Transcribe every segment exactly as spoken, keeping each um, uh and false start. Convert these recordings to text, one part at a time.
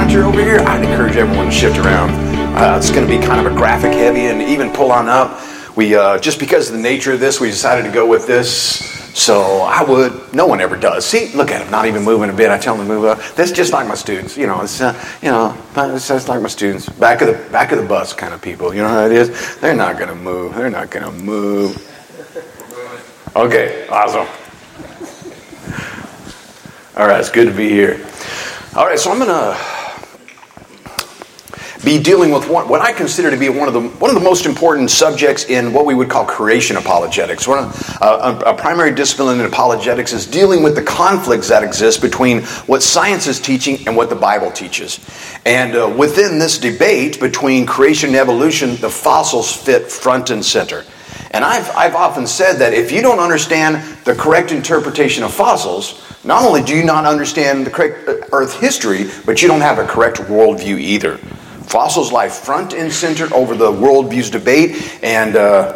picture over here, I'd encourage everyone to shift around. Uh, it's going to be kind of a graphic heavy and even pull on up. We uh, just because of the nature of this, we decided to go with this. So I would, no one ever does. See, look at him, not even moving a bit. I tell them to move up. That's just like my students, you know. It's uh, you know, it's just like my students, back of the back of the bus kind of people. You know how it is. They're not going to move. They're not going to move. Okay, awesome. All right, it's good to be here. All right, so I'm going to be dealing with one, what I consider to be one of the one of the most important subjects in what we would call creation apologetics. One of, uh, a, a primary discipline in apologetics is dealing with the conflicts that exist between what science is teaching and what the Bible teaches. And uh, within this debate between creation and evolution, the fossils fit front and center. And I've I've often said that if you don't understand the correct interpretation of fossils, not only do you not understand the correct Earth history, but you don't have a correct worldview either. Fossils lie front and center over the worldview's debate, and uh,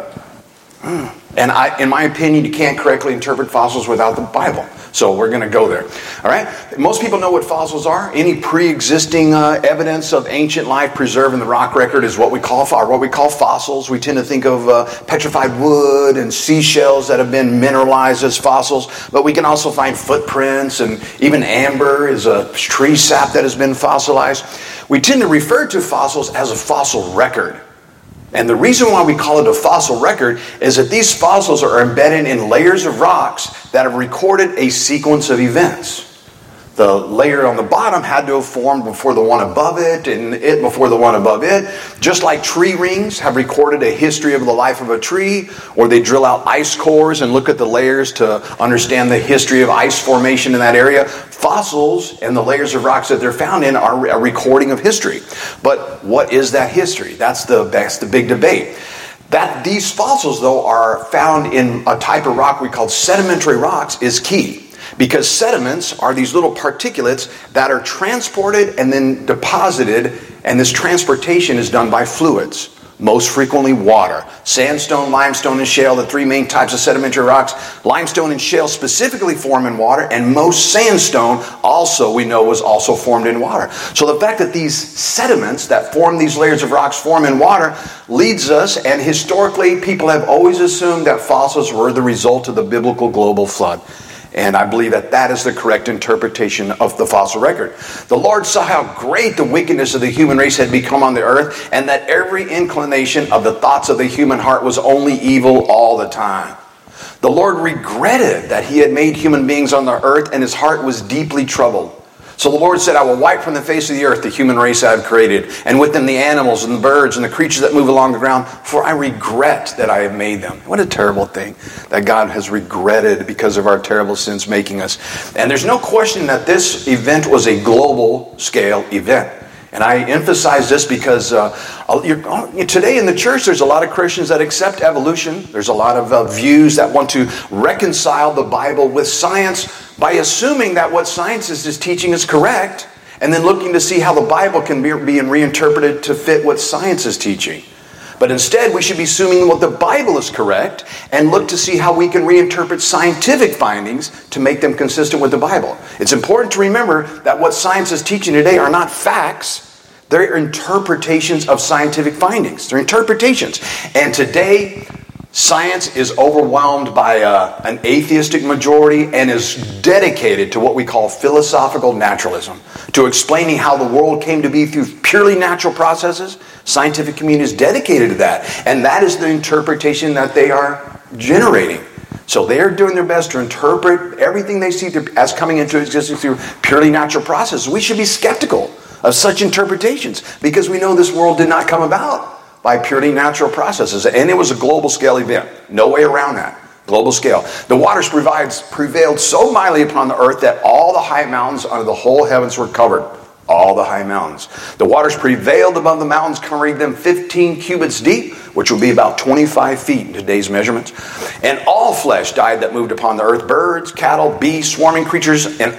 and I, in my opinion, you can't correctly interpret fossils without the Bible. So we're going to go there. All right. Most people know what fossils are. Any pre-existing uh, evidence of ancient life preserved in the rock record is what we call or what we call fossils. We tend to think of uh, petrified wood and seashells that have been mineralized as fossils, but we can also find footprints, and even amber is a tree sap that has been fossilized. We tend to refer to fossils as a fossil record. And the reason why we call it a fossil record is that these fossils are embedded in layers of rocks that have recorded a sequence of events. The layer on the bottom had to have formed before the one above it, and it before the one above it. Just like tree rings have recorded a history of the life of a tree, or they drill out ice cores and look at the layers to understand the history of ice formation in that area. Fossils and the layers of rocks that they're found in are a recording of history. But what is that history? That's the, that's the big debate. That these fossils, though, are found in a type of rock we call sedimentary rocks is key. Because sediments are these little particulates that are transported and then deposited, and this transportation is done by fluids, most frequently water. Sandstone, limestone, and shale, the three main types of sedimentary rocks. Limestone and shale specifically form in water, and most sandstone also, we know, was also formed in water. So the fact that these sediments that form these layers of rocks form in water leads us, and historically people have always assumed that fossils were the result of the biblical global flood. And I believe that that is the correct interpretation of the fossil record. The Lord saw how great the wickedness of the human race had become on the earth, and that every inclination of the thoughts of the human heart was only evil all the time. The Lord regretted that he had made human beings on the earth, and his heart was deeply troubled. So the Lord said, I will wipe from the face of the earth the human race I have created, and with them the animals and the birds and the creatures that move along the ground, for I regret that I have made them. What a terrible thing that God has regretted because of our terrible sins making us. And there's no question that this event was a global scale event. And I emphasize this because uh, you're, today in the church there's a lot of Christians that accept evolution. There's a lot of uh, views that want to reconcile the Bible with science by assuming that what science is, is teaching is correct, and then looking to see how the Bible can be, be reinterpreted to fit what science is teaching. But instead, we should be assuming what the Bible is correct and look to see how we can reinterpret scientific findings to make them consistent with the Bible. It's important to remember that what science is teaching today are not facts. They're interpretations of scientific findings. They're interpretations. And today, science is overwhelmed by uh, an atheistic majority and is dedicated to what we call philosophical naturalism, to explaining how the world came to be through purely natural processes. Scientific community is dedicated to that, and that is the interpretation that they are generating. So they are doing their best to interpret everything they see as coming into existence through purely natural processes. We should be skeptical of such interpretations because we know this world did not come about by purely natural processes. And it was a global scale event. No way around that. Global scale. The waters provides, prevailed so mightily upon the earth that all the high mountains under the whole heavens were covered. All the high mountains. The waters prevailed above the mountains, covering them fifteen cubits deep, which would be about twenty-five feet in today's measurements. And all flesh died that moved upon the earth, birds, cattle, beasts, swarming creatures, and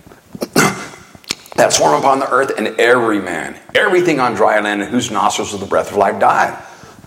that swarm upon the earth, and every man, everything on dry land in whose nostrils of the breath of life died.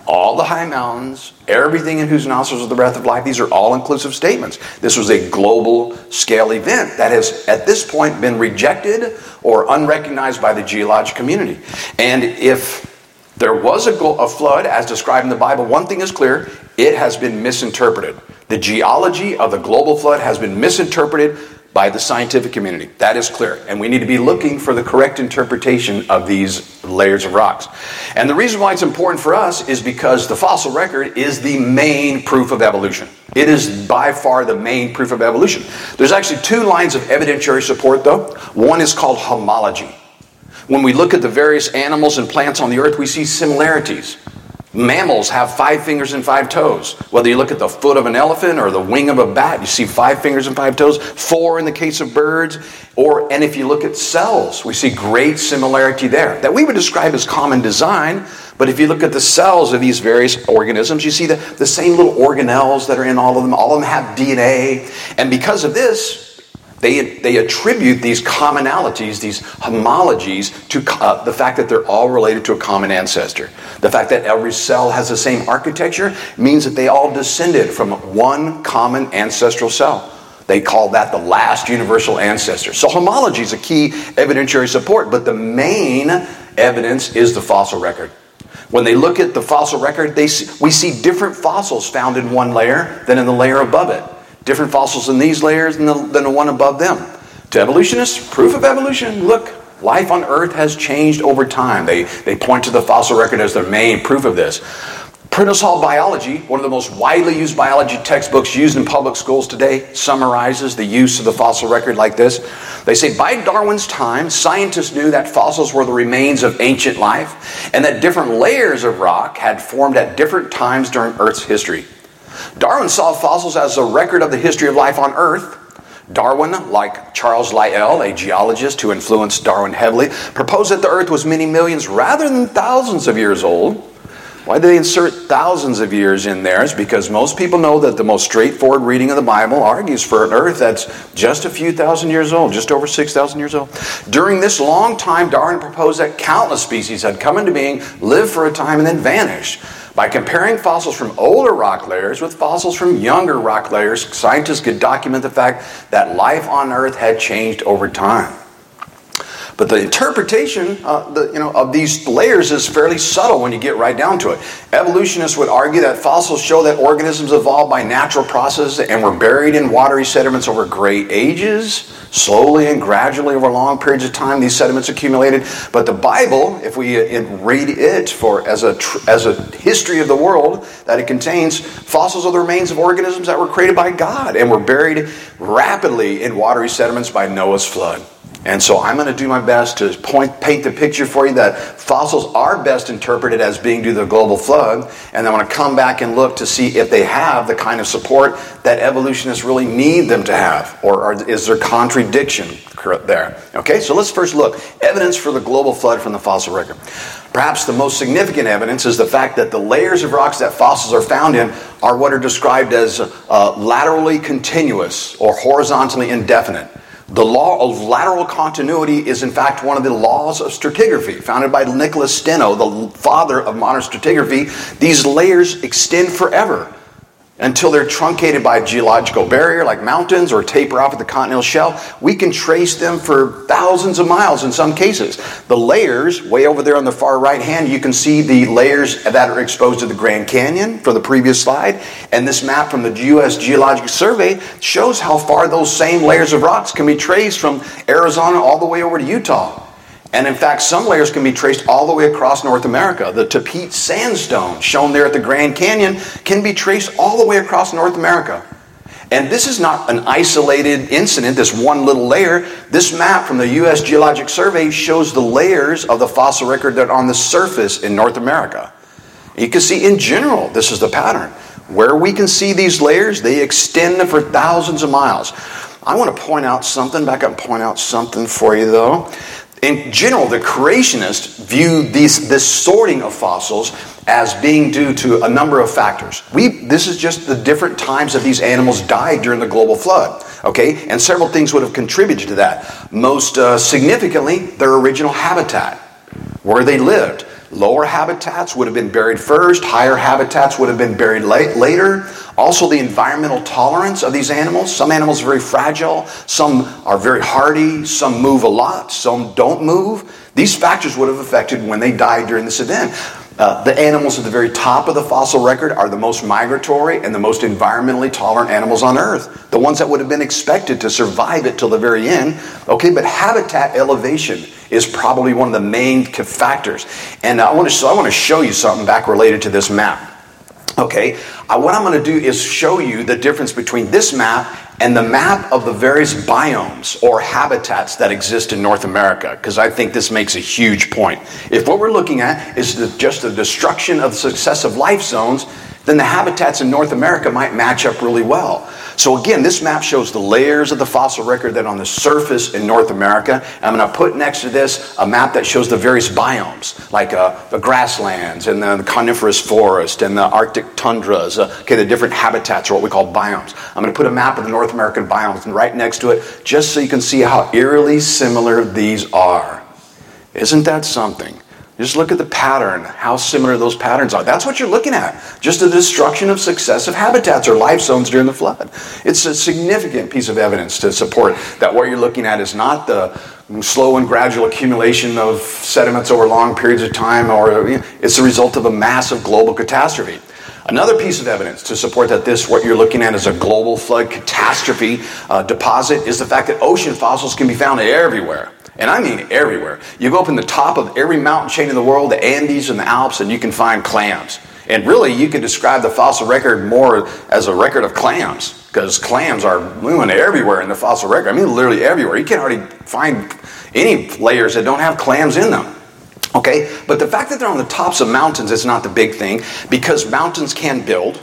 all the high mountains, everything in whose nostrils is the breath of life. These are all-inclusive statements. This was a global scale event that has, at this point, been rejected or unrecognized by the geologic community. And if there was a, a flood, as described in the Bible, one thing is clear: it has been misinterpreted. The geology of the global flood has been misinterpreted by the scientific community. That is clear. And we need to be looking for the correct interpretation of these layers of rocks. And the reason why it's important for us is because the fossil record is the main proof of evolution. It is by far the main proof of evolution. There's actually two lines of evidentiary support, though. One is called homology. When we look at the various animals and plants on the earth, we see similarities. Mammals have five fingers and five toes. Whether you look at the foot of an elephant or the wing of a bat, you see five fingers and five toes. Four in the case of birds. Or, and if you look at cells, we see great similarity there that we would describe as common design. But if you look at the cells of these various organisms, you see the, the same little organelles that are in all of them. All of them have D N A. And because of this, They, they attribute these commonalities, these homologies, to uh, the fact that they're all related to a common ancestor. The fact that every cell has the same architecture means that they all descended from one common ancestral cell. They call that the last universal ancestor. So homology is a key evidentiary support, but the main evidence is the fossil record. When they look at the fossil record, they see, we see different fossils found in one layer than in the layer above it. Different fossils in these layers than the, than the one above them. To evolutionists, proof of evolution. Look, life on Earth has changed over time. They, they point to the fossil record as their main proof of this. Prentice Hall Biology, one of the most widely used biology textbooks used in public schools today, summarizes the use of the fossil record like this. They say, by Darwin's time, scientists knew that fossils were the remains of ancient life and that different layers of rock had formed at different times during Earth's history. Darwin saw fossils as a record of the history of life on Earth. Darwin, like Charles Lyell, a geologist who influenced Darwin heavily, proposed that the Earth was many millions rather than thousands of years old. Why do they insert thousands of years in there? It's because most people know that the most straightforward reading of the Bible argues for an Earth that's just a few thousand years old, just over six thousand years old. During this long time, Darwin proposed that countless species had come into being, lived for a time, and then vanished. By comparing fossils from older rock layers with fossils from younger rock layers, scientists could document the fact that life on Earth had changed over time. But the interpretation uh, the, you know, of these layers is fairly subtle when you get right down to it. Evolutionists would argue that fossils show that organisms evolved by natural processes and were buried in watery sediments over great ages. Slowly and gradually over long periods of time, these sediments accumulated. But the Bible, if we read it for as a tr- as a history of the world that it contains, fossils are the remains of organisms that were created by God and were buried rapidly in watery sediments by Noah's flood. And so I'm going to do my best to point, paint the picture for you that fossils are best interpreted as being due to the global flood. And I want to come back and look to see if they have the kind of support that evolutionists really need them to have. Or are, is there contradiction there? Okay, so let's first look. Evidence for the global flood from the fossil record. Perhaps the most significant evidence is the fact that the layers of rocks that fossils are found in are what are described as uh, laterally continuous or horizontally indefinite. The law of lateral continuity is in fact one of the laws of stratigraphy, founded by Nicholas Steno, the father of modern stratigraphy. These layers extend forever until they're truncated by a geological barrier like mountains or taper off at the continental shelf. We can trace them for thousands of miles in some cases. The layers, way over there on the far right hand, you can see the layers that are exposed to the Grand Canyon from the previous slide. And this map from the U S Geological Survey shows how far those same layers of rocks can be traced from Arizona all the way over to Utah. And in fact, some layers can be traced all the way across North America. The Tapete Sandstone, shown there at the Grand Canyon, can be traced all the way across North America. And this is not an isolated incident, this one little layer. This map from the U S Geologic Survey shows the layers of the fossil record that are on the surface in North America. You can see in general, this is the pattern. Where we can see these layers, they extend for thousands of miles. I want to point out something, back up and point out something for you though. In general, the creationists view these, this sorting of fossils as being due to a number of factors. We, this is just the different times that these animals died during the global flood. Okay, and several things would have contributed to that. Most uh, significantly, their original habitat, where they lived. Lower habitats would have been buried first. Higher habitats would have been buried late, later. Also, the environmental tolerance of these animals. Some animals are very fragile. Some are very hardy. Some move a lot. Some don't move. These factors would have affected when they died during this event. Uh, the animals at the very top of the fossil record are the most migratory and the most environmentally tolerant animals on Earth. The ones that would have been expected to survive it till the very end. Okay, but habitat elevation is probably one of the main factors. And I want to, so I want to show you something back related to this map. Okay, uh, what I'm going to do is show you the difference between this map and the map of the various biomes or habitats that exist in North America, because I think this makes a huge point. If what we're looking at is the, just the destruction of successive life zones, then the habitats in North America might match up really well. So again, this map shows the layers of the fossil record that are on the surface in North America. And I'm going to put next to this a map that shows the various biomes, like uh, the grasslands and the, the coniferous forest and the Arctic tundras, uh, okay, the different habitats are what we call biomes. I'm going to put a map of the North American biomes and right next to it, just so you can see how eerily similar these are. Isn't that something? Just look at the pattern, how similar those patterns are. That's what you're looking at. Just the destruction of successive habitats or life zones during the flood. It's a significant piece of evidence to support that what you're looking at is not the slow and gradual accumulation of sediments over long periods of time, or it's the result of a massive global catastrophe. Another piece of evidence to support that this, what you're looking at, is a global flood catastrophe uh, deposit is the fact that ocean fossils can be found everywhere. And I mean everywhere. You go up in the top of every mountain chain in the world, the Andes and the Alps, and you can find clams. And really, you could describe the fossil record more as a record of clams, because clams are moving everywhere in the fossil record. I mean, literally everywhere. You can't hardly find any layers that don't have clams in them. Okay? But the fact that they're on the tops of mountains is not the big thing, because mountains can build.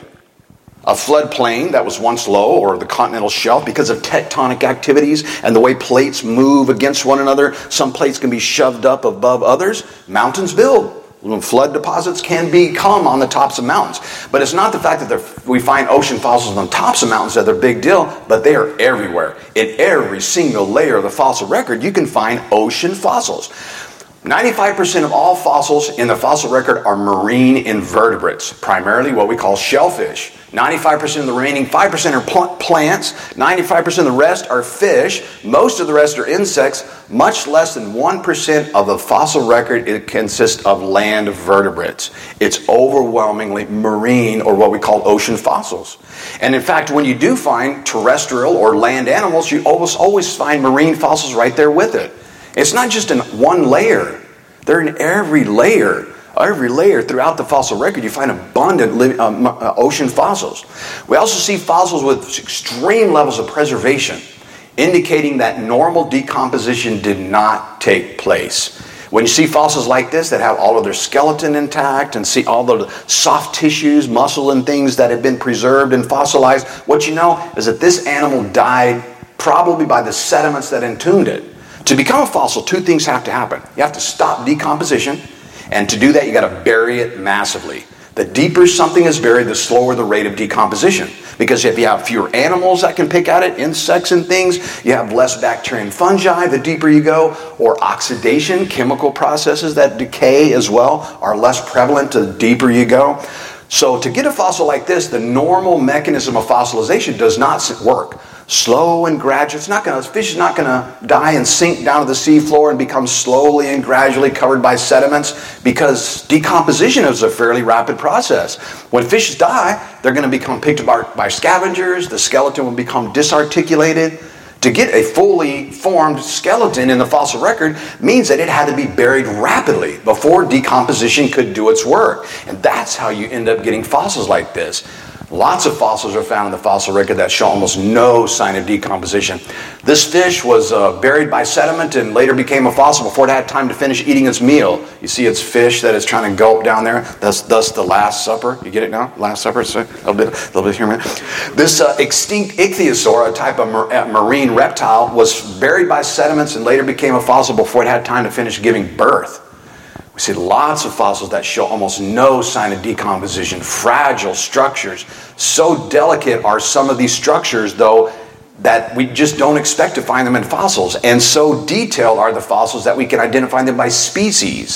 A floodplain that was once low, or the continental shelf, because of tectonic activities and the way plates move against one another, some plates can be shoved up above others. Mountains build. Flood deposits can become on the tops of mountains. But it's not the fact that we find ocean fossils on tops of mountains that are a big deal, but they are everywhere. In every single layer of the fossil record, you can find ocean fossils. ninety-five percent of all fossils in the fossil record are marine invertebrates, primarily what we call shellfish. ninety-five percent of the remaining five percent are pl- plants. ninety-five percent of the rest are fish. Most of the rest are insects. Much less than one percent of the fossil record it consists of land vertebrates. It's overwhelmingly marine, or what we call ocean fossils. And in fact, when you do find terrestrial or land animals, you almost always find marine fossils right there with it. It's not just in one layer. They're in every layer. Every layer throughout the fossil record, you find abundant li- um, uh, ocean fossils. We also see fossils with extreme levels of preservation, indicating that normal decomposition did not take place. When you see fossils like this that have all of their skeleton intact and see all the soft tissues, muscle and things that have been preserved and fossilized, what you know is that this animal died probably by the sediments that entombed it. To become a fossil, two things have to happen. You have to stop decomposition, and to do that, you got to bury it massively. The deeper something is buried, the slower the rate of decomposition. Because if you have fewer animals that can pick at it, insects and things, you have less bacteria and fungi the deeper you go, or oxidation, chemical processes that decay as well, are less prevalent the deeper you go. So to get a fossil like this, the normal mechanism of fossilization does not work. Slow and gradual. It's not going to, fish is not going to die and sink down to the seafloor and become slowly and gradually covered by sediments, because decomposition is a fairly rapid process. When fish die, they're going to become picked apart by scavengers. The skeleton will become disarticulated. To get a fully formed skeleton in the fossil record means that it had to be buried rapidly before decomposition could do its work. And that's how you end up getting fossils like this. Lots of fossils are found in the fossil record that show almost no sign of decomposition. This fish was uh, buried by sediment and later became a fossil before it had time to finish eating its meal. You see its fish that it's trying to gulp down there. That's thus the Last Supper. You get it now? Last Supper? A little bit, a little bit here, man. This uh, extinct ichthyosaur, a type of mar- marine reptile, was buried by sediments and later became a fossil before it had time to finish giving birth. We see lots of fossils that show almost no sign of decomposition, fragile structures. So delicate are some of these structures, though, that we just don't expect to find them in fossils. And so detailed are the fossils that we can identify them by species.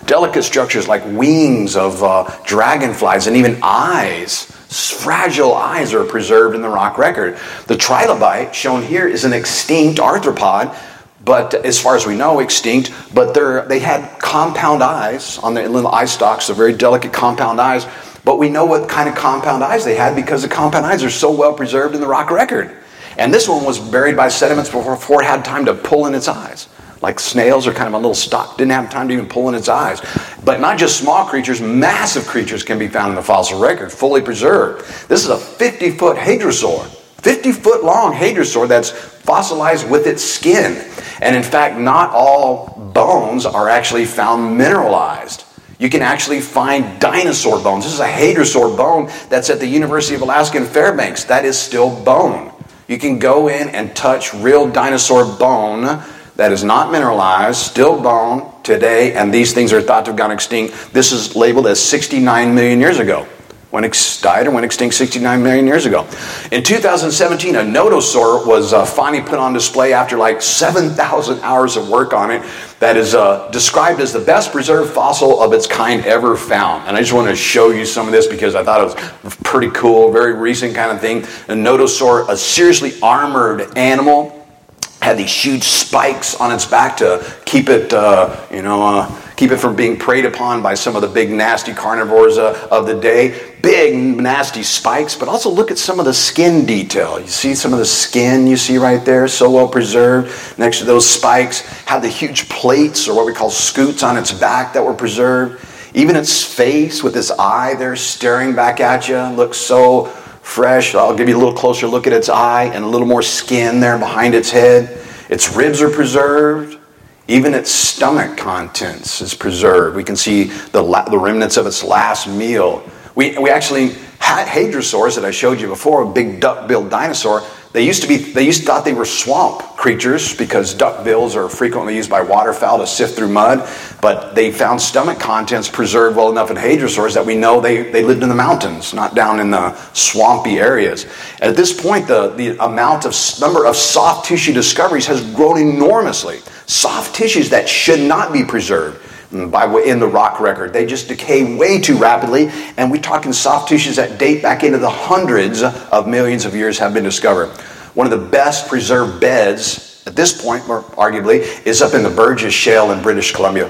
Delicate structures like wings of uh, dragonflies and even eyes, fragile eyes, are preserved in the rock record. The trilobite shown here is an extinct arthropod, but as far as we know, extinct, but they had compound eyes on their little eye stalks, the very delicate compound eyes. But we know what kind of compound eyes they had because the compound eyes are so well preserved in the rock record. And this one was buried by sediments before it had time to pull in its eyes. Like snails are kind of a little stock, didn't have time to even pull in its eyes. But not just small creatures, massive creatures can be found in the fossil record, fully preserved. This is a fifty-foot hadrosaur. fifty-foot long hadrosaur that's fossilized with its skin. And in fact, not all bones are actually found mineralized. You can actually find dinosaur bones. This is a hadrosaur bone that's at the University of Alaska in Fairbanks. That is still bone. You can go in and touch real dinosaur bone that is not mineralized, still bone today, and these things are thought to have gone extinct. This is labeled as sixty-nine million years ago. When ex- died or went extinct sixty-nine million years ago. In two thousand seventeen, a nodosaur was uh, finally put on display after like seven thousand hours of work on it. That is uh, described as the best preserved fossil of its kind ever found. And I just want to show you some of this because I thought it was pretty cool, very recent kind of thing. A nodosaur, a seriously armored animal, had these huge spikes on its back to keep it, uh, you know, uh, keep it from being preyed upon by some of the big nasty carnivores uh, of the day. Big nasty spikes, but also look at some of the skin detail. You see some of the skin you see right there, so well preserved. Next to those spikes, had the huge plates, or what we call scutes, on its back that were preserved. Even its face with its eye there staring back at you looks so fresh. I'll give you a little closer look at its eye and a little more skin there behind its head. Its ribs are preserved. Even its stomach contents is preserved. We can see the, la- the remnants of its last meal. We we actually had hadrosaurs that I showed you before, a big duck-billed dinosaur. They used to be, they used to thought they were swamp creatures because duck-bills are frequently used by waterfowl to sift through mud. But they found stomach contents preserved well enough in hadrosaurs that we know they, they lived in the mountains, not down in the swampy areas. At this point, the, the amount of number of soft tissue discoveries has grown enormously. Soft tissues that should not be preserved by in the rock record. They just decay way too rapidly, and we're talking soft tissues that date back into the hundreds of millions of years have been discovered. One of the best preserved beds at this point, or arguably, is up in the Burgess Shale in British Columbia.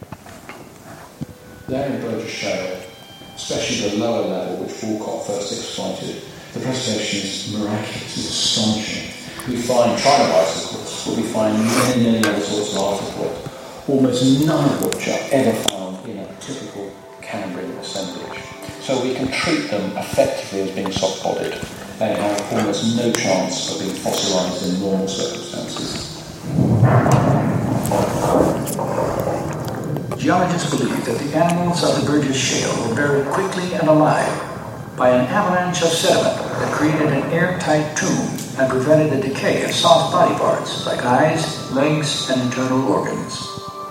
There in Burgess Shale, especially the lower level which Walcott first exploited, the preservation is miraculous, it's astonishing. We find trilobites, of course, but we find many, many other sorts of arthropods, almost none of which are ever found in a typical Cambrian assemblage. So we can treat them effectively as being soft-bodied. They have almost no chance of being fossilised in normal circumstances. Geologists believe that the animals of the Burgess Shale were buried quickly and alive by an avalanche of sediment that created an airtight tomb and prevented the decay of soft body parts like eyes, legs, and internal organs.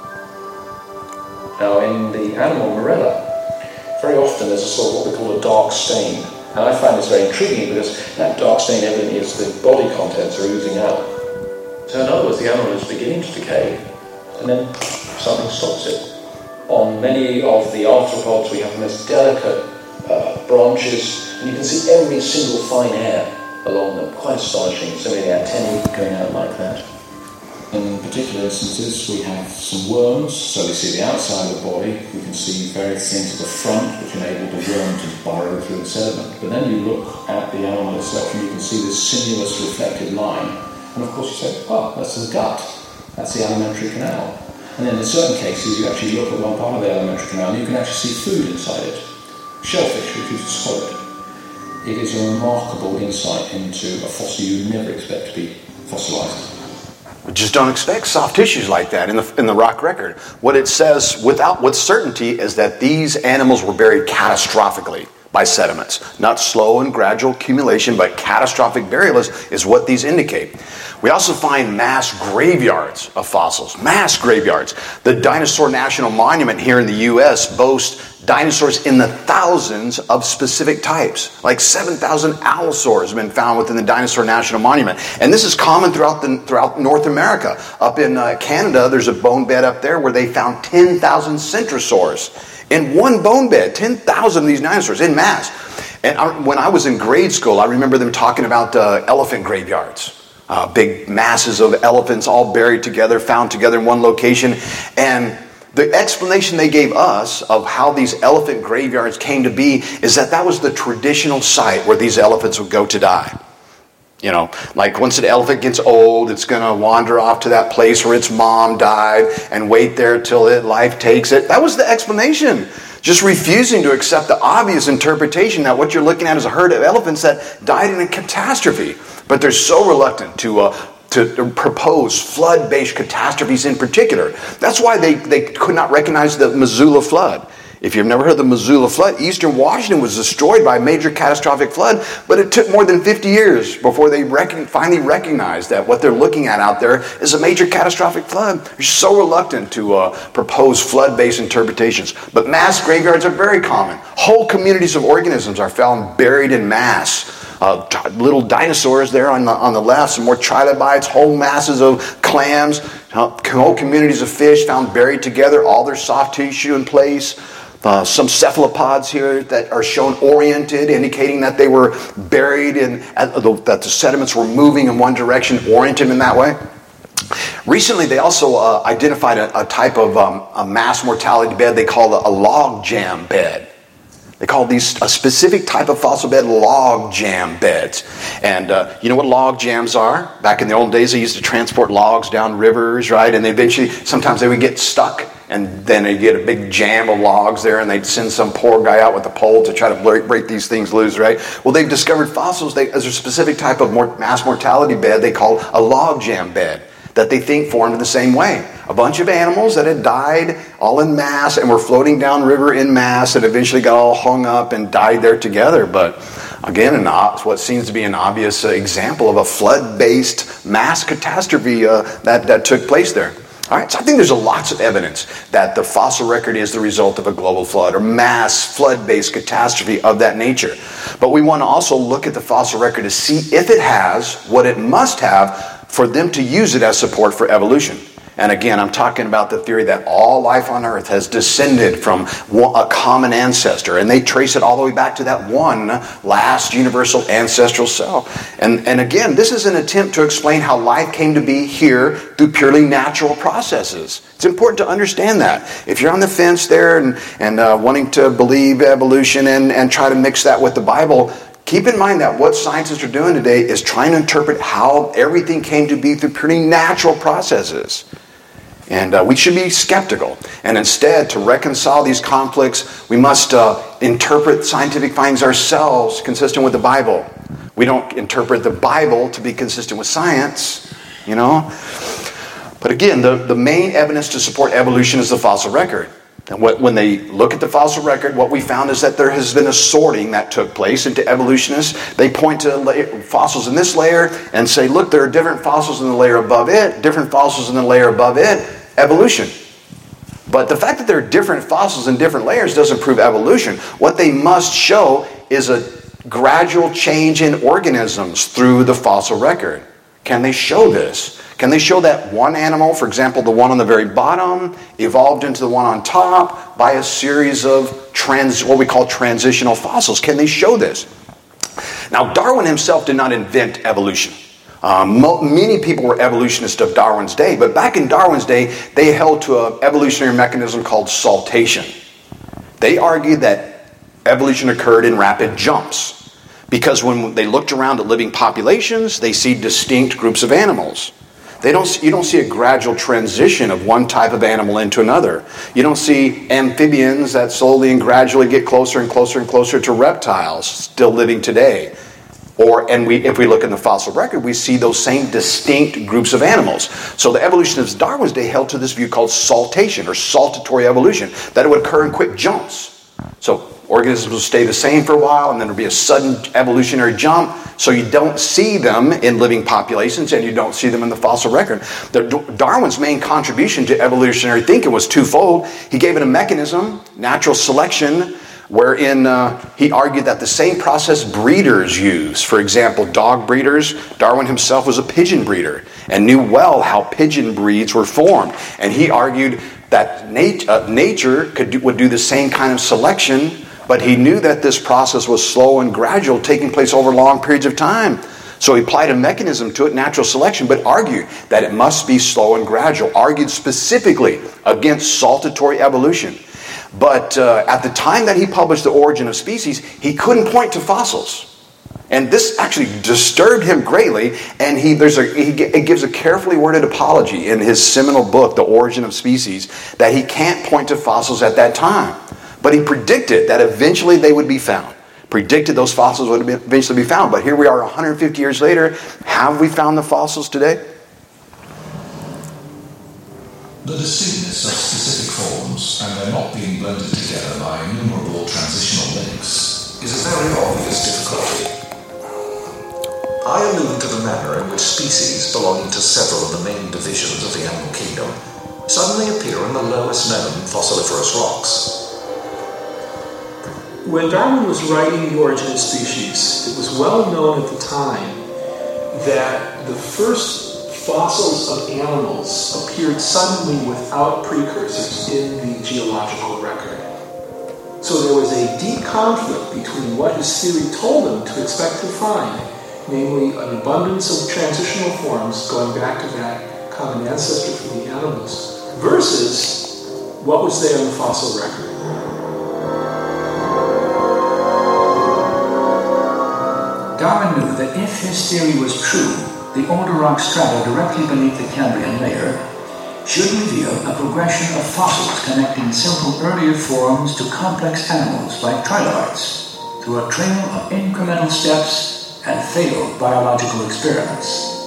Now, in the animal Morella, very often there's a sort of what we call a dark stain. And I find this very intriguing because that dark stain evidently is the body contents are oozing out. So in other words, the animal is beginning to decay, and then something stops it. On many of the arthropods, we have the most delicate uh, branches, and you can see every single fine hair along them. Quite astonishing. So many antennae going out like that. In particular instances, we have some worms, so we see the outside of the body, we can see various things at the front which enable the worm to burrow through the sediment. But then you look at the animal itself and you can see this sinuous reflected line, and of course you say, oh, that's the gut, that's the alimentary canal. And then in certain cases you actually look at one part of the alimentary canal and you can actually see food inside it. Shellfish, which is solid. It is a remarkable insight into a fossil you would never expect to be fossilised. We just don't expect soft tissues like that in the in the rock record. What it says without with certainty is that these animals were buried catastrophically by sediments. Not slow and gradual accumulation, but catastrophic burial is, is what these indicate. We also find mass graveyards of fossils. Mass graveyards. The Dinosaur National Monument here in the U S boasts dinosaurs in the thousands of specific types. Like seven thousand allosaurs have been found within the Dinosaur National Monument. And this is common throughout the, throughout North America. Up in uh, Canada, there's a bone bed up there where they found ten thousand centrosaurs. In one bone bed, ten thousand of these dinosaurs in mass. And I, when I was in grade school, I remember them talking about uh, elephant graveyards. Uh, big masses of elephants all buried together, found together in one location. And the explanation they gave us of how these elephant graveyards came to be is that that was the traditional site where these elephants would go to die. You know, like once an elephant gets old, it's going to wander off to that place where its mom died and wait there till it, life takes it. That was the explanation. Just refusing to accept the obvious interpretation that what you're looking at is a herd of elephants that died in a catastrophe. But they're so reluctant to uh, to propose flood-based catastrophes in particular. That's why they, they could not recognize the Missoula flood. If you've never heard of the Missoula flood, eastern Washington was destroyed by a major catastrophic flood, but it took more than fifty years before they rec- finally recognized that what they're looking at out there is a major catastrophic flood. They're so reluctant to uh, propose flood-based interpretations. But mass graveyards are very common. Whole communities of organisms are found buried in mass. Uh, t- little dinosaurs there on the on the left, some more trilobites, whole masses of clams, uh, whole communities of fish found buried together, all their soft tissue in place. Uh, some cephalopods here that are shown oriented, indicating that they were buried in, uh, the, that the sediments were moving in one direction, oriented in that way. Recently, they also uh, identified a, a type of um, a mass mortality bed they call a, a log jam bed. They call these a specific type of fossil bed log jam beds. And uh, you know what log jams are? Back in the old days, they used to transport logs down rivers, right? And they eventually, sometimes they would get stuck. And then they'd get a big jam of logs there, and they'd send some poor guy out with a pole to try to break, break these things loose, right? Well, they've discovered fossils. They, as a specific type of more mass mortality bed they call a log jam bed that they think formed in the same way. A bunch of animals that had died all in mass and were floating down river in mass and eventually got all hung up and died there together. But again, an, what seems to be an obvious uh, example of a flood-based mass catastrophe uh, that, that took place there. All right, so I think there's a lots of evidence that the fossil record is the result of a global flood or mass flood-based catastrophe of that nature. But we want to also look at the fossil record to see if it has what it must have for them to use it as support for evolution. And again, I'm talking about the theory that all life on Earth has descended from a common ancestor, and they trace it all the way back to that one last universal ancestral cell. And, and again, this is an attempt to explain how life came to be here through purely natural processes. It's important to understand that. If you're on the fence there and, and uh, wanting to believe evolution and, and try to mix that with the Bible, keep in mind that what scientists are doing today is trying to interpret how everything came to be through purely natural processes. And uh, we should be skeptical. And instead, to reconcile these conflicts, we must uh, interpret scientific findings ourselves consistent with the Bible. We don't interpret the Bible to be consistent with science, you know. But again, the, the main evidence to support evolution is the fossil record. And what, when they look at the fossil record, what we found is that there has been a sorting that took place. And to evolutionists, they point to la- fossils in this layer and say, look, there are different fossils in the layer above it, different fossils in the layer above it, evolution. But the fact that there are different fossils in different layers doesn't prove evolution. What they must show is a gradual change in organisms through the fossil record. Can they show this? Can they show that one animal, for example, the one on the very bottom, evolved into the one on top by a series of trans, what we call transitional fossils? Can they show this? Now, Darwin himself did not invent evolution. Um, mo- many people were evolutionists of Darwin's day, but back in Darwin's day, they held to an evolutionary mechanism called saltation. They argued that evolution occurred in rapid jumps because when they looked around at living populations, they see distinct groups of animals. They don't. You don't see a gradual transition of one type of animal into another. You don't see amphibians that slowly and gradually get closer and closer and closer to reptiles still living today. Or, and we, if we look in the fossil record, we see those same distinct groups of animals. So the evolutionists of Darwin's day held to this view called saltation or saltatory evolution, that it would occur in quick jumps. So Organisms will stay the same for a while, and then there'll be a sudden evolutionary jump. So you don't see them in living populations, and you don't see them in the fossil record. The, Darwin's main contribution to evolutionary thinking was twofold. He gave it a mechanism, natural selection, wherein uh, he argued that the same process breeders use. For example, dog breeders, Darwin himself was a pigeon breeder and knew well how pigeon breeds were formed. And he argued that nat- uh, nature could do, would do the same kind of selection, but he knew that this process was slow and gradual, taking place over long periods of time. So he applied a mechanism to it, natural selection, but argued that it must be slow and gradual, argued specifically against saltatory evolution. But uh, at the time that he published The Origin of Species, he couldn't point to fossils. And this actually disturbed him greatly, and he, there's a, he it gives a carefully worded apology in his seminal book, The Origin of Species, that he can't point to fossils at that time. But he predicted that eventually they would be found. Predicted those fossils would eventually be found. But here we are one hundred fifty years later. Have we found the fossils today? The distinctness of specific forms and their not being blended together by innumerable transitional links is a very obvious difficulty. I allude to the manner in which species belonging to several of the main divisions of the animal kingdom suddenly appear in the lowest known fossiliferous rocks. When Darwin was writing The Origin of Species, it was well known at the time that the first fossils of animals appeared suddenly without precursors in the geological record. So there was a deep conflict between what his theory told him to expect to find, namely an abundance of transitional forms going back to that common ancestor for the animals, versus what was there in the fossil record. Darwin knew that if his theory was true, the older rock strata directly beneath the Cambrian layer should reveal a progression of fossils connecting simple earlier forms to complex animals like trilobites through a trail of incremental steps and failed biological experiments.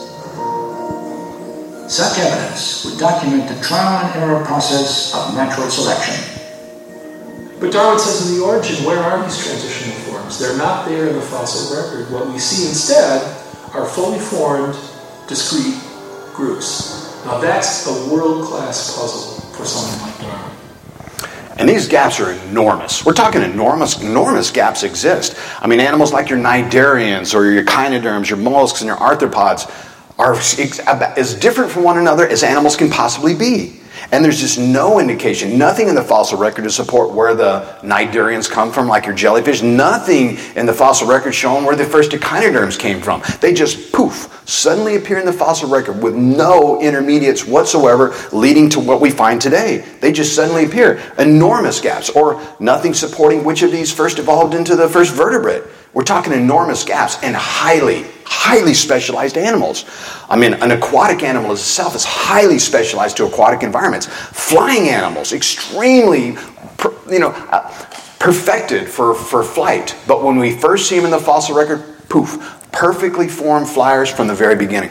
Such evidence would document the trial and error process of natural selection. But Darwin says in The Origin, where are these transitional forms? They're not there in the fossil record. What we see instead are fully formed, discrete groups. Now that's a world-class puzzle for someone like Darwin. And these gaps are enormous. We're talking enormous, enormous gaps exist. I mean, animals like your cnidarians or your echinoderms, your mollusks and your arthropods are as different from one another as animals can possibly be. And there's just no indication, nothing in the fossil record to support where the cnidarians come from, like your jellyfish. Nothing in the fossil record showing where the first echinoderms came from. They just, poof, suddenly appear in the fossil record with no intermediates whatsoever leading to what we find today. They just suddenly appear. Enormous gaps, or nothing supporting which of these first evolved into the first vertebrate. We're talking enormous gaps and highly, highly specialized animals. I mean, an aquatic animal itself is highly specialized to aquatic environments. Flying animals, extremely, you know, uh, perfected for, for flight. But when we first see them in the fossil record, poof, perfectly formed flyers from the very beginning.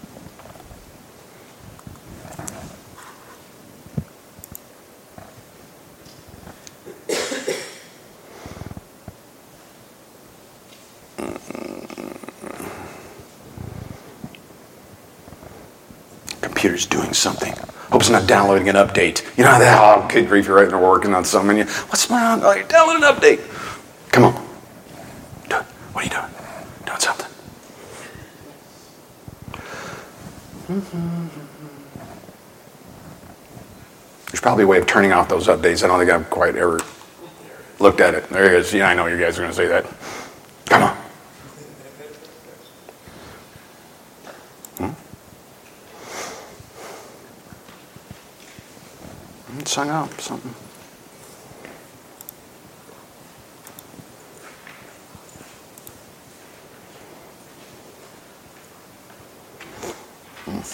Computer's doing something. Hope it's not downloading an update. You know that, oh, good grief, you're right there working on something. You, what's going on? Oh, you're downloading an update. Come on. Do it. What are you doing? Doing something. Mm-hmm. There's probably a way of turning off those updates. I don't think I've quite ever looked at it. There it is. Yeah, I know you guys are going to say that. Come on. It's hung up something. Mm.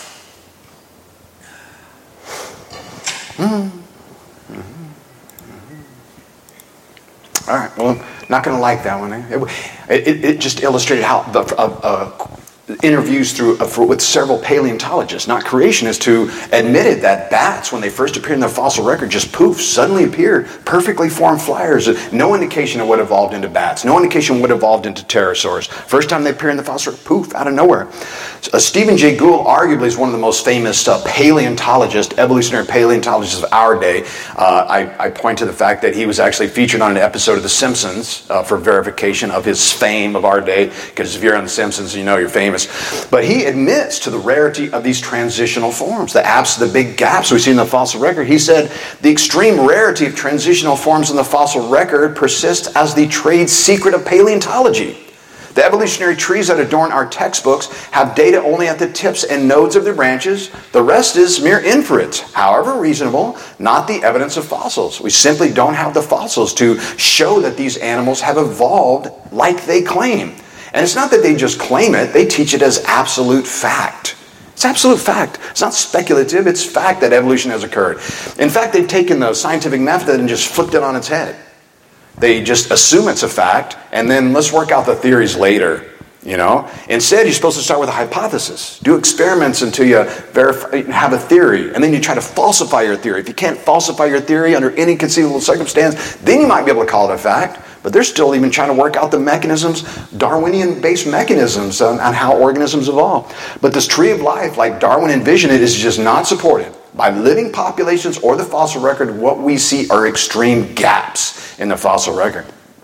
Mm. Mm-hmm. Mm-hmm. All right. Well, not going to like that one. Eh? It, it, it just illustrated how the, a, a interviews through uh, for, with several paleontologists, not creationists, who admitted that bats, when they first appeared in the fossil record, just poof, suddenly appeared, perfectly formed flyers. No indication of what evolved into bats. No indication what evolved into pterosaurs. First time they appear in the fossil record, poof, out of nowhere. Uh, Stephen Jay Gould arguably is one of the most famous uh, paleontologists, evolutionary paleontologists of our day. Uh, I, I point to the fact that he was actually featured on an episode of The Simpsons uh, for verification of his fame of our day, because if you're on The Simpsons, you know you're famous. But he admits to the rarity of these transitional forms, the abs- the big gaps we see in the fossil record. He said, the extreme rarity of transitional forms in the fossil record persists as the trade secret of paleontology. The evolutionary trees that adorn our textbooks have data only at the tips and nodes of their branches. The rest is mere inference, however reasonable, not the evidence of fossils. We simply don't have the fossils to show that these animals have evolved like they claim. And it's not that they just claim it, they teach it as absolute fact. It's absolute fact. It's not speculative, it's fact that evolution has occurred. In fact, they've taken the scientific method and just flipped it on its head. They just assume it's a fact, and then let's work out the theories later. You know, instead, you're supposed to start with a hypothesis. Do experiments until you verify, have a theory, and then you try to falsify your theory. If you can't falsify your theory under any conceivable circumstance, then you might be able to call it a fact. But they're still even trying to work out the mechanisms, Darwinian-based mechanisms on, on how organisms evolve. But this tree of life, like Darwin envisioned it, is just not supported by living populations or the fossil record. What we see are extreme gaps in the fossil record.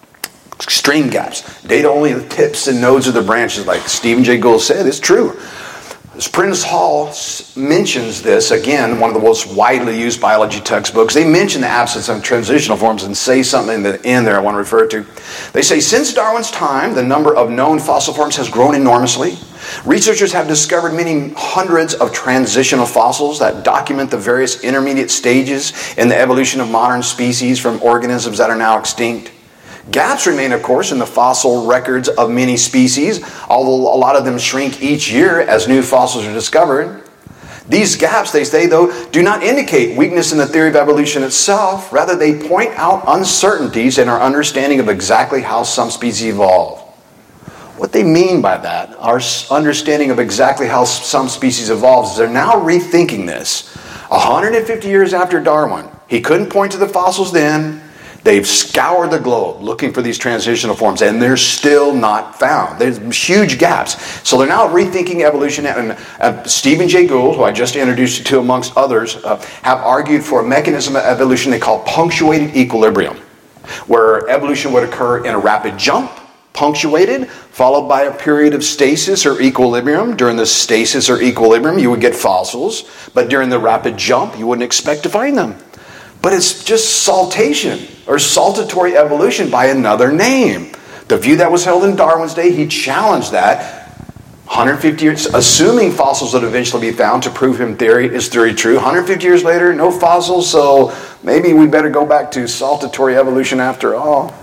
Extreme gaps. Data only the tips and nodes of the branches, like Stephen Jay Gould said. It's true. Prentice Hall mentions this, again, one of the most widely used biology textbooks. They mention the absence of transitional forms and say something in the end there I want to refer to. They say, since Darwin's time, the number of known fossil forms has grown enormously. Researchers have discovered many hundreds of transitional fossils that document the various intermediate stages in the evolution of modern species from organisms that are now extinct. Gaps remain, of course, in the fossil records of many species, although a lot of them shrink each year as new fossils are discovered. These gaps, they say, though, do not indicate weakness in the theory of evolution itself. Rather, they point out uncertainties in our understanding of exactly how some species evolve. What they mean by that, our understanding of exactly how some species evolves, is they're now rethinking this. one hundred fifty years after Darwin, he couldn't point to the fossils then. They've scoured the globe looking for these transitional forms, and they're still not found. There's huge gaps. So they're now rethinking evolution, and uh, Stephen Jay Gould, who I just introduced you to amongst others, uh, have argued for a mechanism of evolution they call punctuated equilibrium, where evolution would occur in a rapid jump, punctuated, followed by a period of stasis or equilibrium. During the stasis or equilibrium, you would get fossils, but during the rapid jump, you wouldn't expect to find them. But it's just saltation or saltatory evolution by another name. The view that was held in Darwin's day, he challenged that. one hundred fifty years, assuming fossils would eventually be found to prove him theory, his theory true. one hundred fifty years later, no fossils, so maybe we better go back to saltatory evolution after all.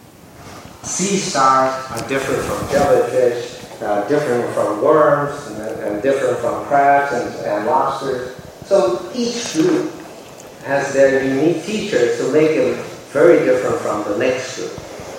Sea stars are different from jellyfish, uh, different from worms, and, and different from crabs and, and lobsters. So each group has their unique features to make them very different from the next group.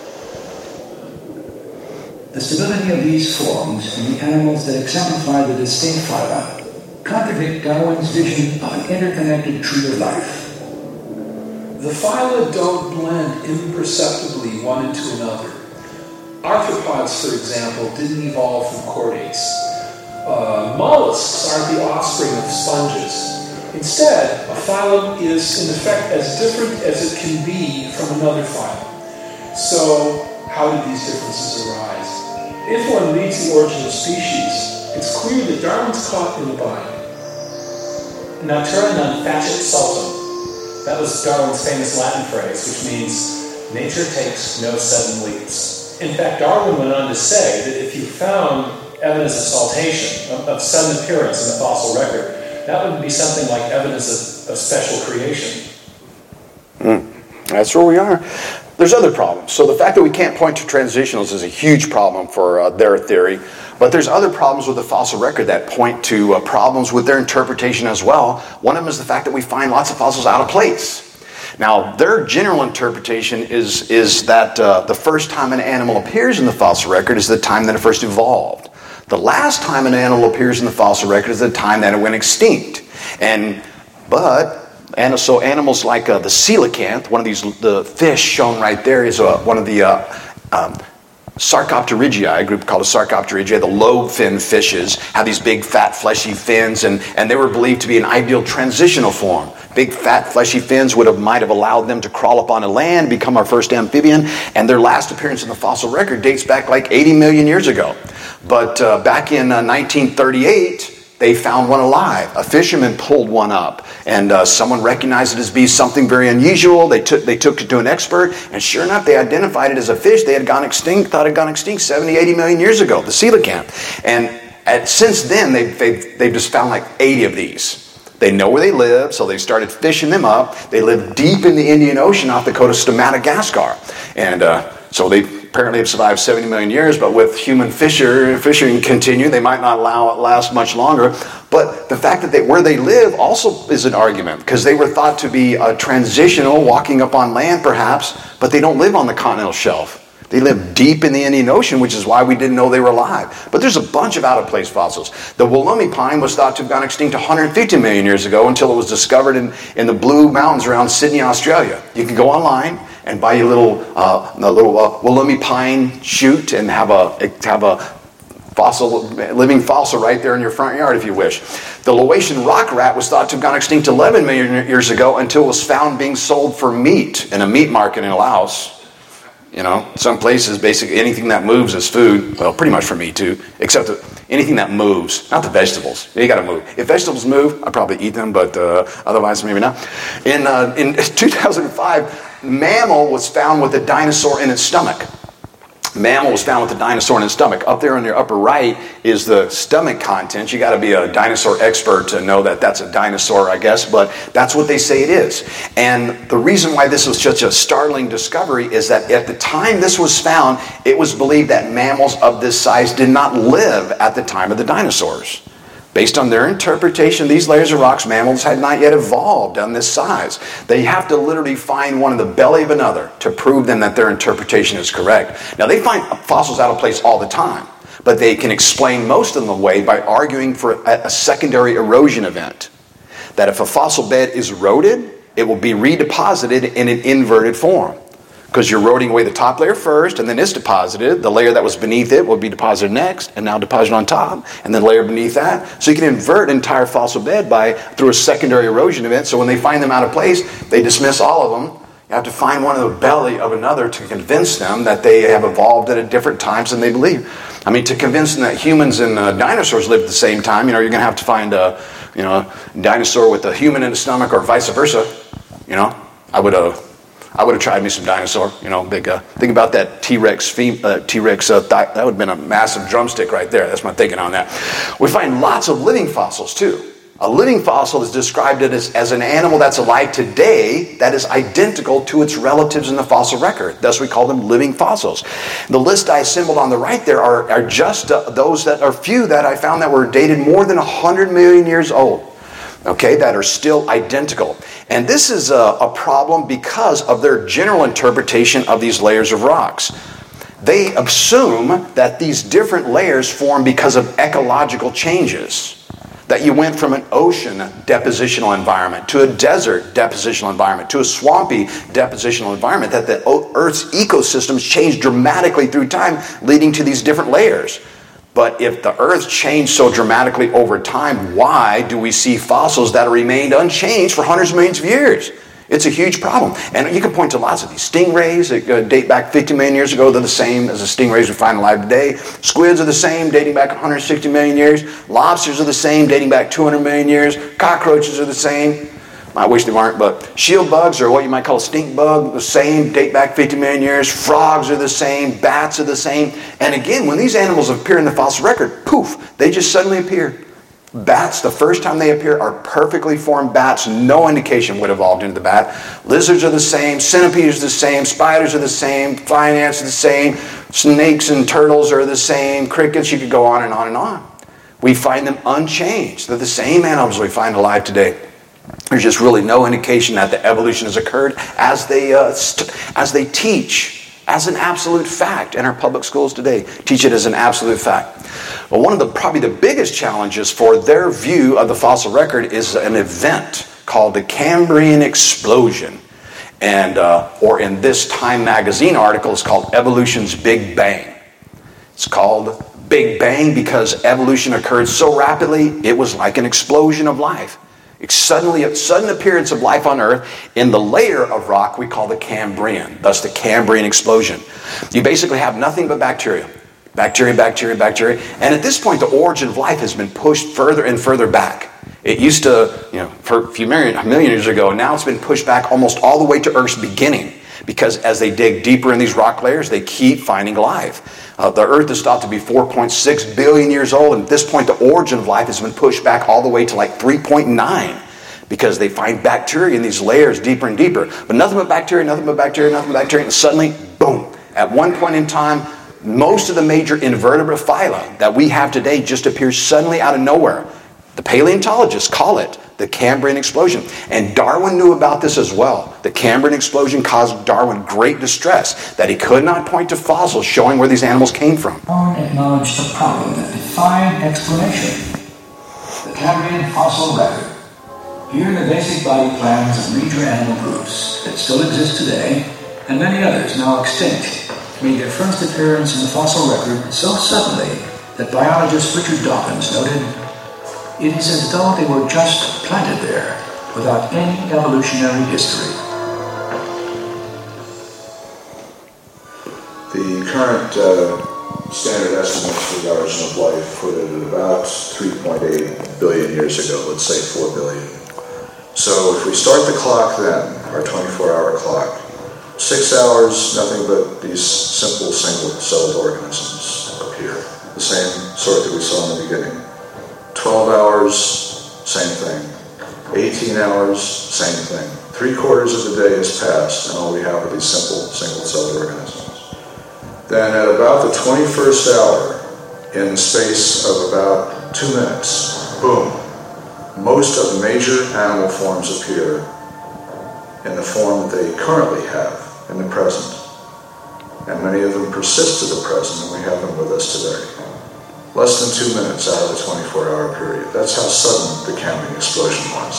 The stability of these forms in the animals that exemplify the distinct phyla contradict Darwin's vision of an interconnected tree of life. The phyla don't blend imperceptibly one into another. Arthropods, for example, didn't evolve from chordates. Uh, mollusks aren't the offspring of sponges. Instead, a phylum is, in effect, as different as it can be from another phylum. So, how did these differences arise? If one reads The Origin of Species, it's clear that Darwin's caught in a bind. Natura non facit saltum. That was Darwin's famous Latin phrase, which means nature takes no sudden leaps. In fact, Darwin went on to say that if you found evidence of saltation, of, of sudden appearance in the fossil record, that would be something like evidence of, of special creation. Mm, that's where we are. There's other problems. So the fact that we can't point to transitionals is a huge problem for uh, their theory. But there's other problems with the fossil record that point to uh, problems with their interpretation as well. One of them is the fact that we find lots of fossils out of place. Now, their general interpretation is, is that uh, the first time an animal appears in the fossil record is the time that it first evolved. The last time an animal appears in the fossil record is the time that it went extinct. And but and so animals like uh, the coelacanth, one of these the fish shown right there is uh, one of the uh, um, Sarcopterygia, a group called the Sarcopterygia, the lobe-fin fishes, have these big, fat, fleshy fins, and, and they were believed to be an ideal transitional form. Big, fat, fleshy fins would have might have allowed them to crawl up onto land, become our first amphibian, and their last appearance in the fossil record dates back like eighty million years ago. But uh, back in uh, nineteen thirty-eight, they found one alive. A fisherman pulled one up, and uh, someone recognized it as being something very unusual. They took they took it to an expert, and sure enough, they identified it as a fish they had gone extinct, thought it had gone extinct seventy, eighty million years ago, the coelacanth. And at, since then, they've, they've, they've just found like eighty of these. They know where they live, so they started fishing them up. They live deep in the Indian Ocean off the coast of Madagascar. And uh, so they apparently have survived seventy million years, but with human fisher, fishing continue, they might not allow it last much longer. But the fact that they, where they live also is an argument, because they were thought to be uh, transitional, walking up on land perhaps, but they don't live on the continental shelf. They live deep in the Indian Ocean, which is why we didn't know they were alive. But there's a bunch of out-of-place fossils. The Wollumi pine was thought to have gone extinct one hundred fifty million years ago until it was discovered in, in the Blue Mountains around Sydney, Australia. You can go online and buy a little, uh, a little uh, Wollumi pine shoot and have a have a fossil, living fossil right there in your front yard if you wish. The Laotian rock rat was thought to have gone extinct eleven million years ago until it was found being sold for meat in a meat market in Laos. You know, some places, basically anything that moves is food. Well, pretty much for me too, except anything that moves, not the vegetables. You got to move. If vegetables move, I probably eat them, but uh, otherwise maybe not. In uh, in two thousand five, mammal was found with a dinosaur in its stomach. Mammal was found with a dinosaur in its stomach. Up there on your upper right is the stomach contents. You got to be a dinosaur expert to know that that's a dinosaur, I guess, but that's what they say it is. And the reason why this was such a startling discovery is that at the time this was found, it was believed that mammals of this size did not live at the time of the dinosaurs. Based on their interpretation of these layers of rocks, mammals had not yet evolved on this size. They have to literally find one in the belly of another to prove them that their interpretation is correct. Now, they find fossils out of place all the time, but they can explain most of them away by arguing for a, a secondary erosion event. That if a fossil bed is eroded, it will be redeposited in an inverted form. Because you're eroding away the top layer first, and then it's deposited. The layer that was beneath it will be deposited next, and now deposited on top, and then layer beneath that. So you can invert an entire fossil bed by through a secondary erosion event. So when they find them out of place, they dismiss all of them. You have to find one in the belly of another to convince them that they have evolved at a different times than they believe. I mean, to convince them that humans and uh, dinosaurs lived at the same time, you know, you're going to have to find a, you know, dinosaur with a human in the stomach, or vice versa. You know, I would have. Uh, I would have tried me some dinosaur, you know, big. Uh, think about that T-Rex, fem- uh, T-Rex. Uh, thigh. That would have been a massive drumstick right there. That's my thinking on that. We find lots of living fossils too. A living fossil is described as, as an animal that's alive today that is identical to its relatives in the fossil record. Thus, we call them living fossils. The list I assembled on the right there are, are just uh, those that are few that I found that were dated more than one hundred million years old. Okay, that are still identical. And this is a, a problem because of their general interpretation of these layers of rocks. They assume that these different layers form because of ecological changes. That you went from an ocean depositional environment to a desert depositional environment to a swampy depositional environment. That the Earth's ecosystems changed dramatically through time, leading to these different layers. But if the Earth changed so dramatically over time, why do we see fossils that have remained unchanged for hundreds of millions of years? It's a huge problem. And you can point to lots of these. Stingrays that date back fifty million years ago, they're the same as the stingrays we find alive today. Squids are the same, dating back one hundred sixty million years. Lobsters are the same, dating back two hundred million years. Cockroaches are the same. I wish they weren't, but shield bugs, or what you might call a stink bug, the same, date back fifty million years. Frogs are the same, bats are the same. And again, when these animals appear in the fossil record, poof, they just suddenly appear. Bats, the first time they appear, are perfectly formed bats. No indication would have evolved into the bat. Lizards are the same, centipedes are the same, spiders are the same, flying ants are the same, snakes and turtles are the same, crickets, you could go on and on and on. We find them unchanged. They're the same animals we find alive today. There's just really no indication that the evolution has occurred as they uh, st- as they teach, as an absolute fact, and our public schools today teach it as an absolute fact. Well, one of the probably the biggest challenges for their view of the fossil record is an event called the Cambrian explosion. And, uh, or in this Time magazine article, it's called Evolution's Big Bang. It's called Big Bang because evolution occurred so rapidly, it was like an explosion of life. It's suddenly a sudden appearance of life on Earth in the layer of rock we call the Cambrian, thus the Cambrian explosion. You basically have nothing but bacteria. Bacteria, bacteria, bacteria. And at this point, the origin of life has been pushed further and further back. It used to, you know, for a few million, a million years ago, now it's been pushed back almost all the way to Earth's beginning. Because as they dig deeper in these rock layers, they keep finding life. Uh, the Earth is thought to be four point six billion years old, and at this point, the origin of life has been pushed back all the way to like three point nine, because they find bacteria in these layers deeper and deeper. But nothing but bacteria, nothing but bacteria, nothing but bacteria, and suddenly, boom! At one point in time, most of the major invertebrate phyla that we have today just appears suddenly out of nowhere. The paleontologists call it the Cambrian explosion. And Darwin knew about this as well. The Cambrian explosion caused Darwin great distress that he could not point to fossils showing where these animals came from. Darwin acknowledged the problem that defied explanation. The Cambrian fossil record. Here are the basic body plans of major animal groups that still exist today, and many others now extinct, made their first appearance in the fossil record so suddenly that biologist Richard Dawkins noted, "It is as though they were just planted there without any evolutionary history." The current uh, standard estimates for the origin of life put it at about three point eight billion years ago, let's say four billion. So if we start the clock then, our twenty-four hour clock, six hours, nothing but these simple single-celled organisms appear. The same sort that we saw in the beginning. twelve hours, same thing. eighteen hours, same thing. Three quarters of the day has passed, and all we have are these simple single-celled organisms. Then at about the twenty-first hour, in the space of about two minutes, boom, most of the major animal forms appear in the form that they currently have in the present. And many of them persist to the present, and we have them with us today. Less than two minutes out of the twenty-four hour period. That's how sudden the Cambrian explosion was.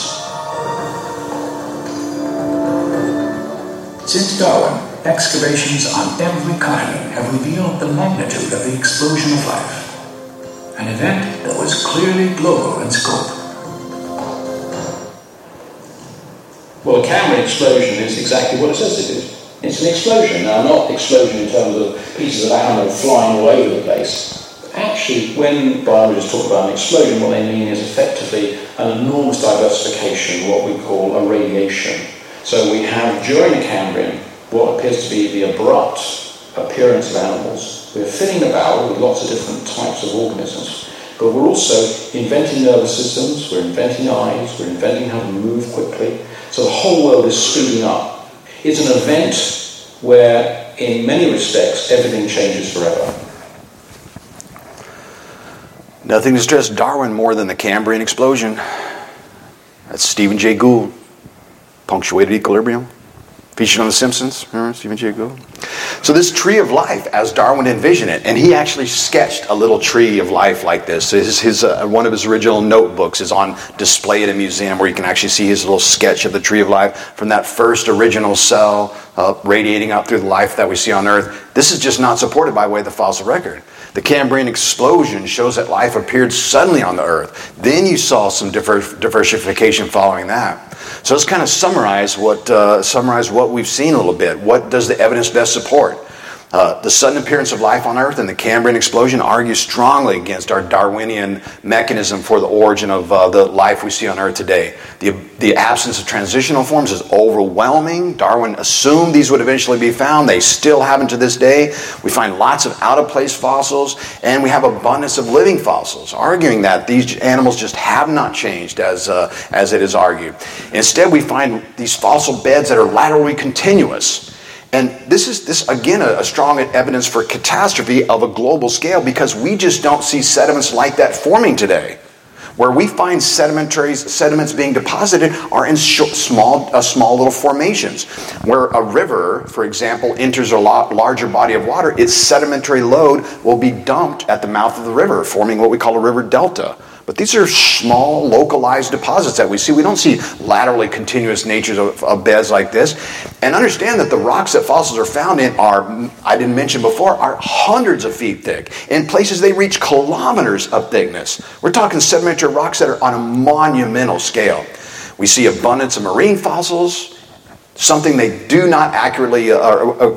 Since Darwin, excavations on every continent have revealed the magnitude of the explosion of life. An event that was clearly global in scope. Well, the Cambrian explosion is exactly what it says it is. It's an explosion. Now, not explosion in terms of pieces of ammo flying all over the place. Actually, when biologists talk about an explosion, what they mean is effectively an enormous diversification, what we call a radiation. So we have, during the Cambrian, what appears to be the abrupt appearance of animals. We're filling about with lots of different types of organisms. But we're also inventing nervous systems, we're inventing eyes, we're inventing how to move quickly. So the whole world is speeding up. It's an event where, in many respects, everything changes forever. Nothing distressed Darwin more than the Cambrian explosion. That's Stephen Jay Gould. Punctuated equilibrium. Featured on The Simpsons. Remember Stephen Jay Gould? So this tree of life, as Darwin envisioned it, and he actually sketched a little tree of life like this. His, his, uh, one of his original notebooks is on display at a museum where you can actually see his little sketch of the tree of life from that first original cell uh, radiating out through the life that we see on Earth. This is just not supported by way of the fossil record. The Cambrian explosion shows that life appeared suddenly on the Earth. Then you saw some diver- diversification following that. So let's kind of summarize what uh, summarize what we've seen a little bit. What does the evidence best support? Uh, the sudden appearance of life on Earth and the Cambrian explosion argue strongly against our Darwinian mechanism for the origin of uh, the life we see on Earth today. The, the absence of transitional forms is overwhelming. Darwin assumed these would eventually be found. They still haven't to this day. We find lots of out-of-place fossils, and we have abundance of living fossils, arguing that these animals just have not changed as, uh, as it is argued. Instead, we find these fossil beds that are laterally continuous. And this is, this again, a, a strong evidence for catastrophe of a global scale because we just don't see sediments like that forming today. Where we find sedimentaries, sediments being deposited are in short, small, uh, small little formations. Where a river, for example, enters a lot larger body of water, its sedimentary load will be dumped at the mouth of the river, forming what we call a river delta. But these are small, localized deposits that we see. We don't see laterally continuous natures of, of beds like this. And understand that the rocks that fossils are found in are, I didn't mention before, are hundreds of feet thick. In places they reach kilometers of thickness. We're talking sedimentary rocks that are on a monumental scale. We see abundance of marine fossils, something they do not accurately uh,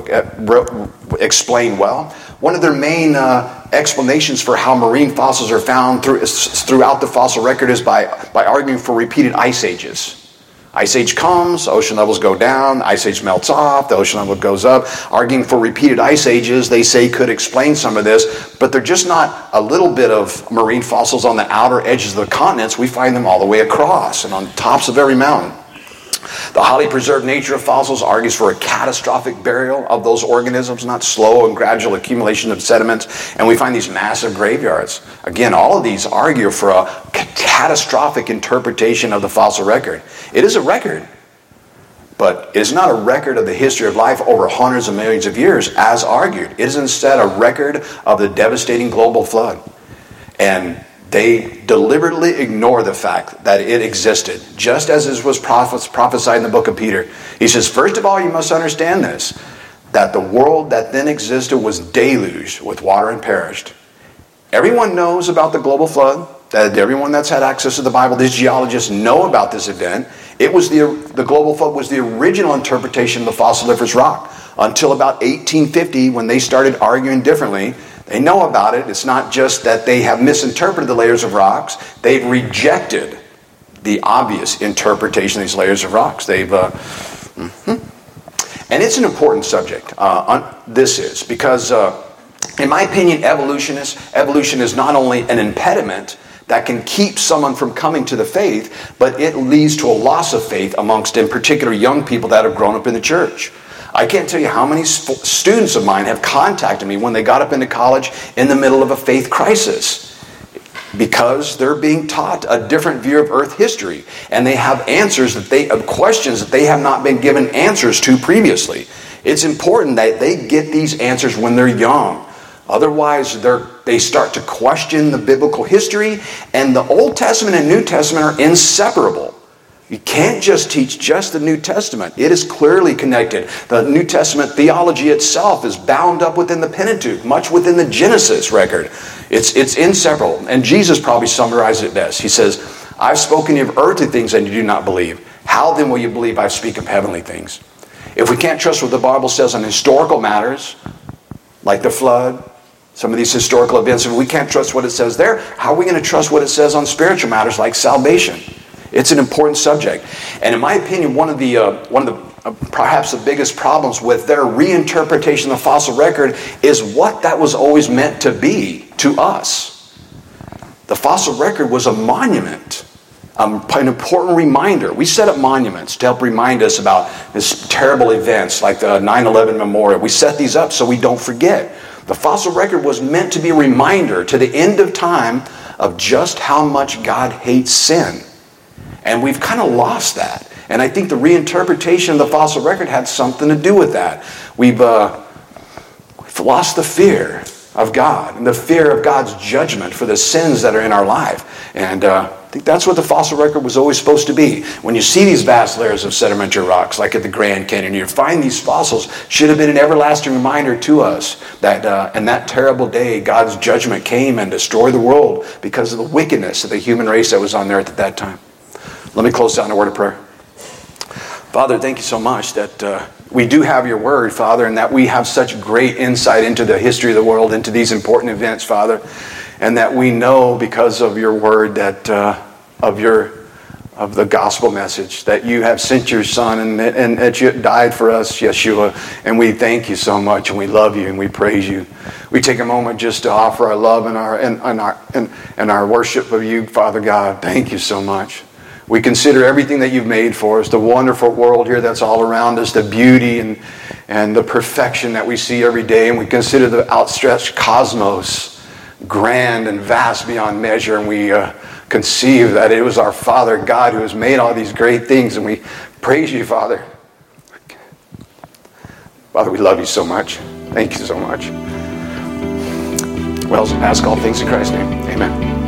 uh, explain well. One of their main uh, explanations for how marine fossils are found through, throughout the fossil record is by, by arguing for repeated ice ages. Ice age comes, ocean levels go down, ice age melts off, the ocean level goes up. Arguing for repeated ice ages, they say, could explain some of this, but they're just not a little bit of marine fossils on the outer edges of the continents. We find them all the way across and on tops of every mountain. The highly preserved nature of fossils argues for a catastrophic burial of those organisms, not slow and gradual accumulation of sediments. And we find these massive graveyards. Again, all of these argue for a catastrophic interpretation of the fossil record. It is a record, but it is not a record of the history of life over hundreds of millions of years, as argued. It is instead a record of the devastating global flood. And they deliberately ignore the fact that it existed, just as it was prophesied in the book of Peter. He says, first of all, you must understand this, that the world that then existed was deluged with water and perished. Everyone knows about the global flood, that everyone that's had access to the Bible, these geologists know about this event. It was the, the global flood was the original interpretation of the fossiliferous rock until about eighteen fifty when they started arguing differently. They know about it. It's not just that they have misinterpreted the layers of rocks. They've rejected the obvious interpretation of these layers of rocks. They've, uh, mm-hmm. And it's an important subject. Uh, on, this is because, uh, in my opinion, evolutionists, evolution is not only an impediment that can keep someone from coming to the faith, but it leads to a loss of faith amongst, in particular, young people that have grown up in the church. I can't tell you how many sp- students of mine have contacted me when they got up into college in the middle of a faith crisis because they're being taught a different view of earth history and they have answers that they of questions that they have not been given answers to previously. It's important that they get these answers when they're young. Otherwise, they're, they start to question the biblical history, and the Old Testament and New Testament are inseparable. You can't just teach just the New Testament. It is clearly connected. The New Testament theology itself is bound up within the Pentateuch, much within the Genesis record. It's, it's inseparable. And Jesus probably summarized it best. He says, I've spoken of earthly things and you do not believe. How then will you believe I speak of heavenly things? If we can't trust what the Bible says on historical matters, like the flood, some of these historical events, if we can't trust what it says there, how are we going to trust what it says on spiritual matters like salvation? It's an important subject. And in my opinion, one of the, uh, one of the uh, perhaps the biggest problems with their reinterpretation of the fossil record is what that was always meant to be to us. The fossil record was a monument, um, an important reminder. We set up monuments to help remind us about these terrible events like the nine eleven memorial. We set these up so we don't forget. The fossil record was meant to be a reminder to the end of time of just how much God hates sin. And we've kind of lost that. And I think the reinterpretation of the fossil record had something to do with that. We've, uh, we've lost the fear of God and the fear of God's judgment for the sins that are in our life. And uh, I think that's what the fossil record was always supposed to be. When you see these vast layers of sedimentary rocks, like at the Grand Canyon, you find these fossils, should have been an everlasting reminder to us that uh, in that terrible day, God's judgment came and destroyed the world because of the wickedness of the human race that was on earth at that time. Let me close out in a word of prayer. Father, thank you so much that uh, we do have your word, Father, and that we have such great insight into the history of the world, into these important events, Father, and that we know because of your word that uh, of your of the gospel message that you have sent your Son and, and that you died for us, Yeshua, and we thank you so much and we love you and we praise you. We take a moment just to offer our love and our and, and our and, and our worship of you, Father God. Thank you so much. We consider everything that you've made for us, the wonderful world here that's all around us, the beauty and, and the perfection that we see every day. And we consider the outstretched cosmos grand and vast beyond measure. And we uh, conceive that it was our Father God who has made all these great things, and we praise you, Father. Father, we love you so much. Thank you so much. Well, ask all things in Christ's name. Amen.